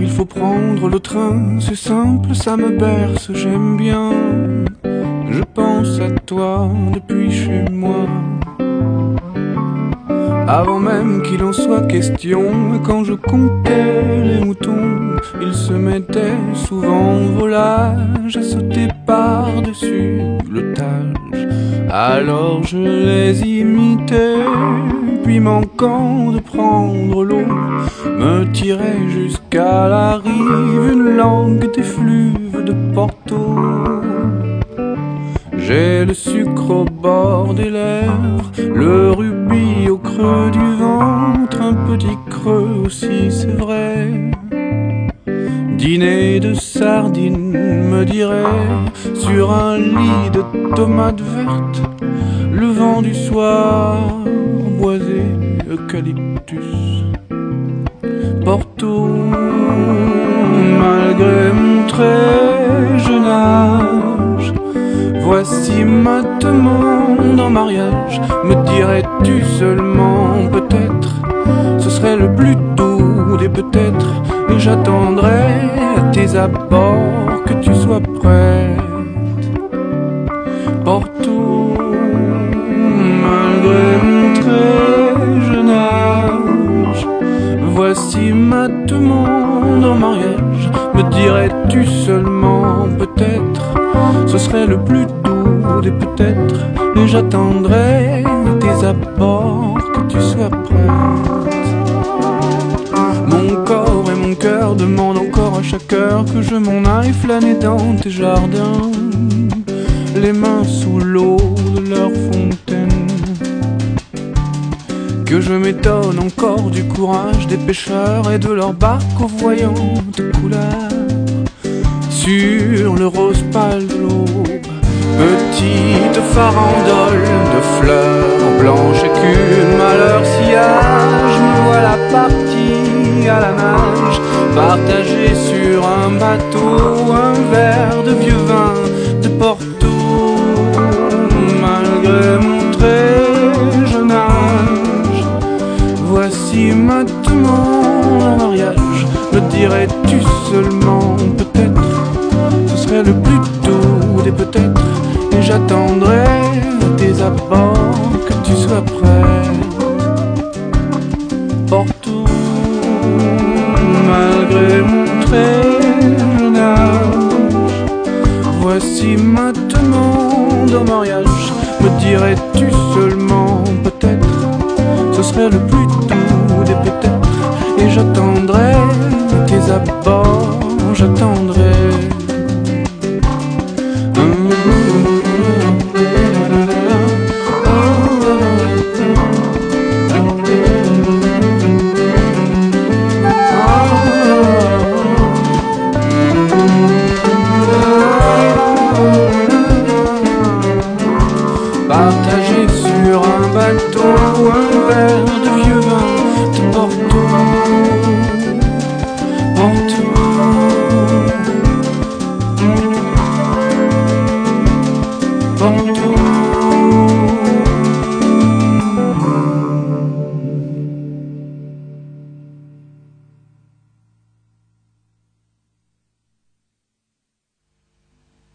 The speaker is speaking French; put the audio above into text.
il faut prendre le train, c'est simple, ça me berce, j'aime bien. Je pense à toi depuis chez moi. Avant même qu'il en soit question, quand je comptais les moutons, ils se mettaient souvent en volage à sauter par-dessus le tage. Alors je les imitais, puis manquant de prendre l'eau, me tirais jusqu'à la rive, une langue des fluves de Porto. J'ai le sucre au bord des lèvres, le rubis au creux du ventre, un petit creux aussi, c'est vrai. Dîner de sardines, me dirait, sur un lit de tomates vertes, le vent du soir, boisé, eucalyptus. Porto, malgré mon très jeune âge, voici ma demande en mariage. Me dirais-tu seulement peut-être, ce serait le plus doux des peut-être, et j'attendrai à tes abords que tu sois prête. Porto, malgré mon très jeune âge, voici ma demande en mariage. Me dirais-tu seulement peut-être, ce serait le plus doux des peut-être, et j'attendrai à tes abords que tu sois prête. Mon corps et mon cœur demandent encore à chaque heure que je m'en aille flâner dans tes jardins, les mains sous l'eau de leur fontaine. Que je m'étonne encore du courage des pêcheurs et de leurs barques aux voyantes couleurs. Sur le rose pâle de l'aube, petite farandole de fleurs blanches écumes à leur sillage, me voilà parti à la nage, partagé sur un bateau, un verre de vieux vin de Porto. Malgré mon très jeune âge, voici ma demande en mariage. Me dirais-tu seulement peut-être, ce serait le plus doux des peut-être, et j'attendrai à tes abords que tu sois prête. Porto, malgré mon très jeune âge, voici ma demande en mariage. Me dirais-tu seulement peut-être, ce serait le plus doux des peut-être, et j'attendrai à tes abords, j'attendrai. Partagé sur un bateau, un verre de vieux vin de Porto. Porto, Porto.